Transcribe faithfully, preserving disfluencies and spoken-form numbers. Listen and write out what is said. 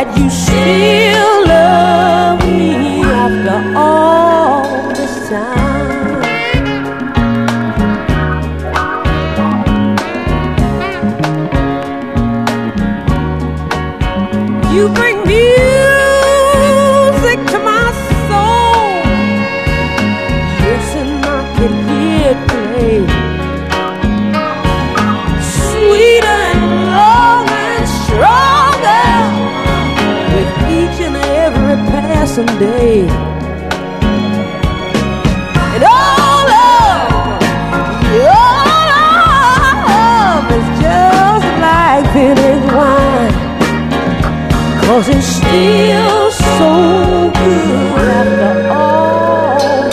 that you still love me after all this time. You bring music to my soul. Yes, and I can hear it play. Sweeter and longer and stronger with each and every passing day. And all love, your love is just like vintage wine, 'cause it's still so